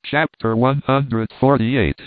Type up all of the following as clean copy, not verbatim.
Chapter 148.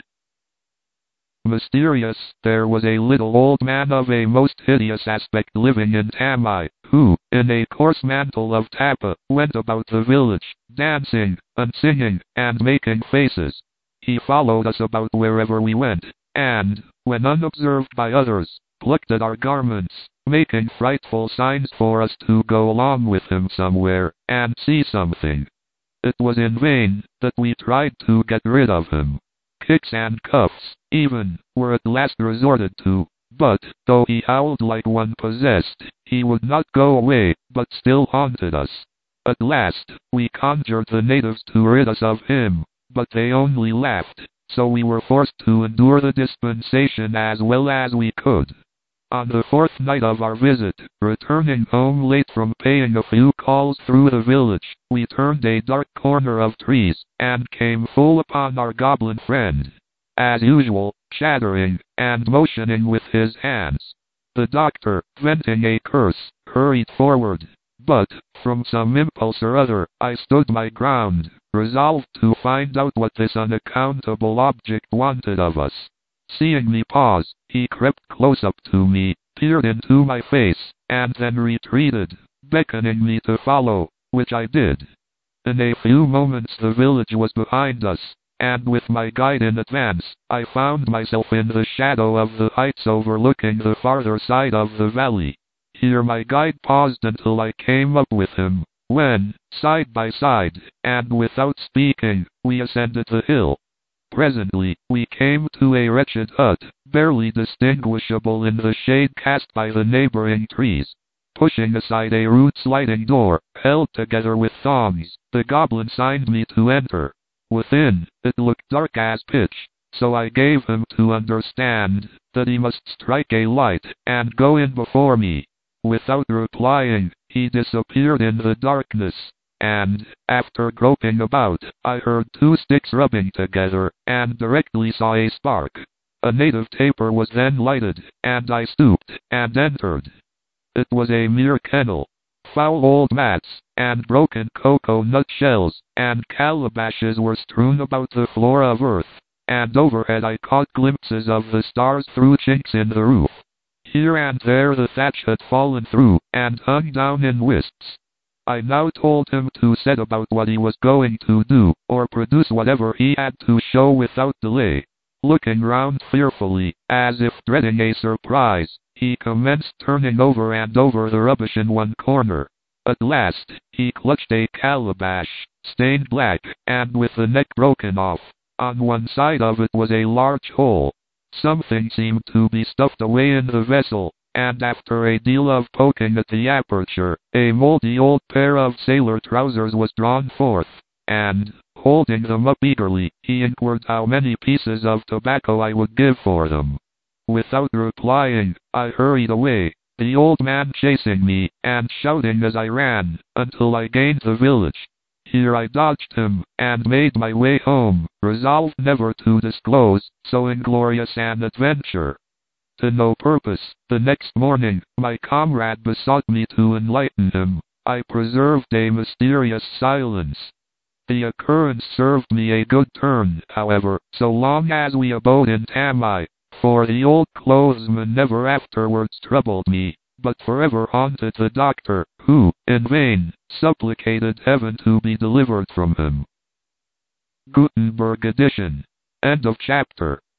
Mysterious. There was a little old man of a most hideous aspect living in Tamai, who, in a coarse mantle of tapa, went about the village, dancing, and singing, and making faces. He followed us about wherever we went, and, when unobserved by others, plucked at our garments, making frightful signs for us to go along with him somewhere, and see something. It was in vain that we tried to get rid of him. Kicks and cuffs, even, were at last resorted to, but, though he howled like one possessed, he would not go away, but still haunted us. At last, we conjured the natives to rid us of him, but they only laughed, so we were forced to endure the dispensation as well as we could. On the fourth night of our visit, returning home late from paying a few calls through the village, we turned a dark corner of trees, and came full upon our goblin friend. As usual, chattering, and motioning with his hands. The doctor, venting a curse, hurried forward, but, from some impulse or other, I stood my ground, resolved to find out what this unaccountable object wanted of us. Seeing me pause, he crept close up to me, peered into my face, and then retreated, beckoning me to follow, which I did. In a few moments the village was behind us, and with my guide in advance, I found myself in the shadow of the heights overlooking the farther side of the valley. Here my guide paused until I came up with him, when, side by side, and without speaking, we ascended the hill. Presently, we came to a wretched hut, barely distinguishable in the shade cast by the neighboring trees. Pushing aside a rude sliding door, held together with thongs, the goblin signed me to enter. Within, it looked dark as pitch, so I gave him to understand that he must strike a light, and go in before me. Without replying, he disappeared in the darkness. And, after groping about, I heard two sticks rubbing together, and directly saw a spark. A native taper was then lighted, and I stooped, and entered. It was a mere kennel. Foul old mats, and broken cocoa nut shells, and calabashes were strewn about the floor of earth, and overhead I caught glimpses of the stars through chinks in the roof. Here and there the thatch had fallen through, and hung down in wisps. I now told him to set about what he was going to do, or produce whatever he had to show without delay. Looking round fearfully, as if dreading a surprise, he commenced turning over and over the rubbish in one corner. At last, he clutched a calabash, stained black, and with the neck broken off. On one side of it was a large hole. Something seemed to be stuffed away in the vessel, and after a deal of poking at the aperture, a moldy old pair of sailor trousers was drawn forth, and, holding them up eagerly, he inquired how many pieces of tobacco I would give for them. Without replying, I hurried away, the old man chasing me, and shouting as I ran, until I gained the village. Here I dodged him, and made my way home, resolved never to disclose so inglorious an adventure. To no purpose. The next morning, my comrade besought me to enlighten him. I preserved a mysterious silence. The occurrence served me a good turn, however, so long as we abode in Tamai, for the old clothesman never afterwards troubled me, but forever haunted the doctor, who, in vain, supplicated heaven to be delivered from him. Gutenberg edition. End of chapter.